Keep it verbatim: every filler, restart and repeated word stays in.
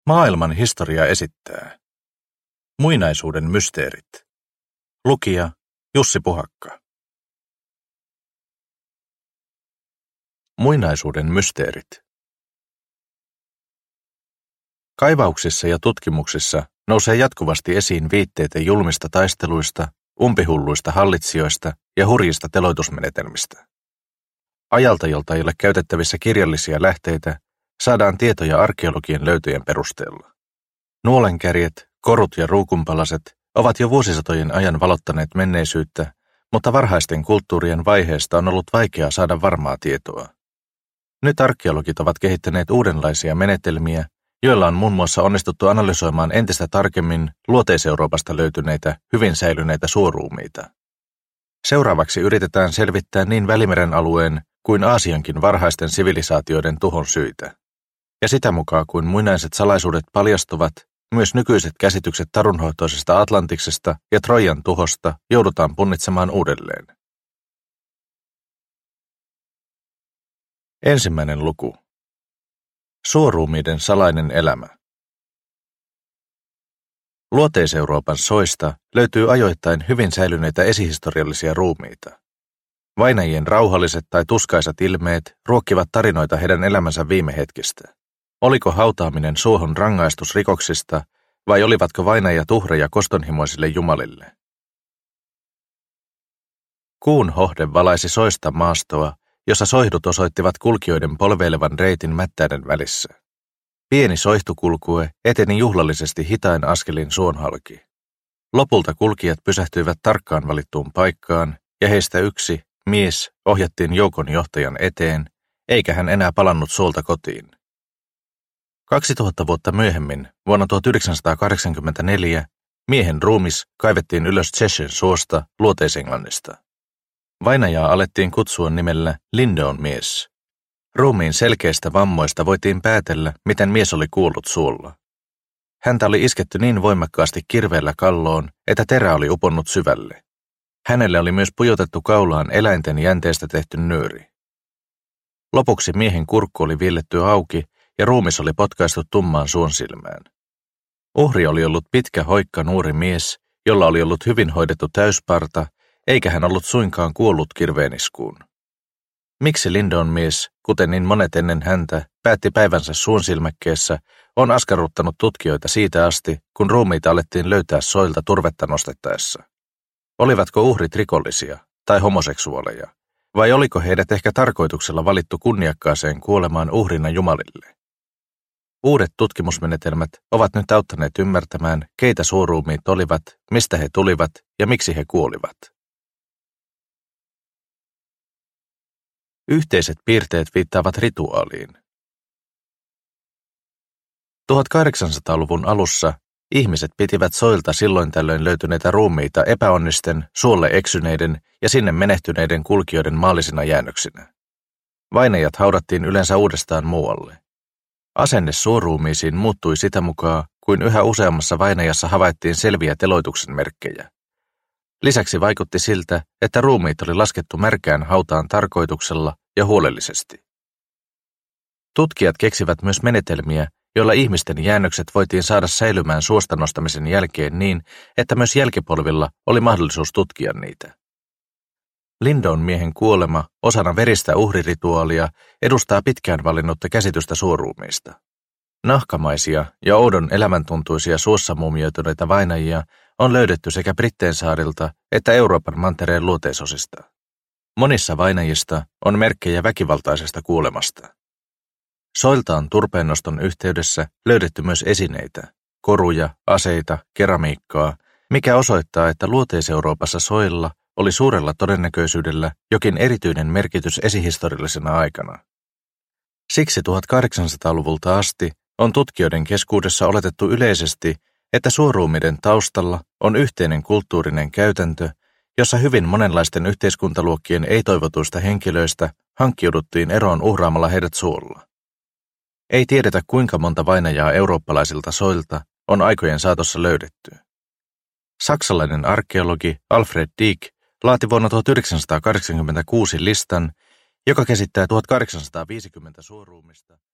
Maailman historia esittää. Muinaisuuden mysteerit. Lukija Jussi Puhakka. Muinaisuuden mysteerit. Kaivauksissa ja tutkimuksissa nousee jatkuvasti esiin viitteitä julmista taisteluista, umpihulluista hallitsijoista ja hurjista teloitusmenetelmistä. Ajalta, jolta ei ole käytettävissä kirjallisia lähteitä, saadaan tietoja arkeologien löytöjen perusteella. Nuolenkärjet, korut ja ruukunpalaset ovat jo vuosisatojen ajan valottaneet menneisyyttä, mutta varhaisten kulttuurien vaiheesta on ollut vaikeaa saada varmaa tietoa. Nyt arkeologit ovat kehittäneet uudenlaisia menetelmiä, joilla on muun muassa onnistuttu analysoimaan entistä tarkemmin Luoteis-Euroopasta löytyneitä, hyvin säilyneitä suoruumiita. Seuraavaksi yritetään selvittää niin Välimeren alueen kuin Aasiankin varhaisten sivilisaatioiden tuhon syitä. Ja sitä mukaan kuin muinaiset salaisuudet paljastuvat, myös nykyiset käsitykset tarunhoitoisesta Atlantiksesta ja Trojan tuhosta joudutaan punnitsemaan uudelleen. Ensimmäinen luku. Suoruumiiden salainen elämä. Luoteis-Euroopan soista löytyy ajoittain hyvin säilyneitä esihistoriallisia ruumiita. Vainajien rauhalliset tai tuskaisat ilmeet ruokkivat tarinoita heidän elämänsä viime hetkistä. Oliko hautaaminen suohon rangaistus rikoksista, vai olivatko vainajat uhreja kostonhimoisille jumalille? Kuun hohde valaisi soista maastoa, jossa soihdut osoittivat kulkijoiden polveilevan reitin mättäiden välissä. Pieni soihtukulkue eteni juhlallisesti hitain askelin suon halki. Lopulta kulkijat pysähtyivät tarkkaan valittuun paikkaan, ja heistä yksi, mies, ohjattiin joukon johtajan eteen, eikä hän enää palannut suolta kotiin. Kaksituhatta vuotta myöhemmin, vuonna tuhatyhdeksänsataakahdeksankymmentäneljä, miehen ruumis kaivettiin ylös Cheshen suosta Luoteis-Englannista. Vainajaa alettiin kutsua nimellä Lindon mies. Ruumiin selkeistä vammoista voitiin päätellä, miten mies oli kuollut suolla. Häntä oli isketty niin voimakkaasti kirveellä kalloon, että terä oli uponnut syvälle. Hänelle oli myös pujotettu kaulaan eläinten jänteestä tehty nyöri. Lopuksi miehen kurkku oli viilletty auki ja ruumis oli potkaistu tummaan suon silmään. Uhri oli ollut pitkä hoikka nuori mies, jolla oli ollut hyvin hoidettu täysparta, eikä hän ollut suinkaan kuollut kirveeniskuun. Miksi Lindon mies, kuten niin monet ennen häntä, päätti päivänsä suon silmäkkeessä, on askarruttanut tutkijoita siitä asti, kun ruumiita alettiin löytää soilta turvetta nostettaessa. Olivatko uhrit rikollisia tai homoseksuaaleja, vai oliko heidät ehkä tarkoituksella valittu kunniakkaaseen kuolemaan uhrina jumalille? Uudet tutkimusmenetelmät ovat nyt auttaneet ymmärtämään, keitä suoruumiit olivat, mistä he tulivat ja miksi he kuolivat. Yhteiset piirteet viittaavat rituaaliin. tuhatkahdeksansataaluvun alussa ihmiset pitivät soilta silloin tällöin löytyneitä ruumiita epäonnisten, suolle eksyneiden ja sinne menehtyneiden kulkijoiden maallisina jäännöksinä. Vainajat haudattiin yleensä uudestaan muualle. Asenne suoruumiisiin muuttui sitä mukaan, kuin yhä useammassa vainajassa havaittiin selviä teloituksen merkkejä. Lisäksi vaikutti siltä, että ruumiit oli laskettu märkään hautaan tarkoituksella ja huolellisesti. Tutkijat keksivät myös menetelmiä, joilla ihmisten jäännökset voitiin saada säilymään suosta nostamisen jälkeen niin, että myös jälkipolvilla oli mahdollisuus tutkia niitä. Lindon miehen kuolema osana veristä uhrirituaalia edustaa pitkään valinnutta käsitystä suoruumiista. Nahkamaisia ja oudon elämäntuntuisia suossa muumioituneita vainajia on löydetty sekä Britteensaarilta että Euroopan mantereen luoteisosista. Monissa vainajista on merkkejä väkivaltaisesta kuolemasta. Soilta on turpeennoston yhteydessä löydetty myös esineitä, koruja, aseita, keramiikkaa, mikä osoittaa, että Luoteis-Euroopassa soilla oli suurella todennäköisyydellä jokin erityinen merkitys esihistoriallisena aikana. Siksi tuhatkahdeksansataaluvulta asti on tutkijoiden keskuudessa oletettu yleisesti, että suoruumiiden taustalla on yhteinen kulttuurinen käytäntö, jossa hyvin monenlaisten yhteiskuntaluokkien ei-toivotuista henkilöistä hankkiuduttiin eroon uhraamalla heidät suolla. Ei tiedetä, kuinka monta vainajaa eurooppalaisilta soilta on aikojen saatossa löydetty. Saksalainen arkeologi Alfred Dieck laati vuonna tuhatyhdeksänsataakahdeksankymmentäkuusi listan, joka käsittää tuhatkahdeksansataaviisikymmentä suoruumista.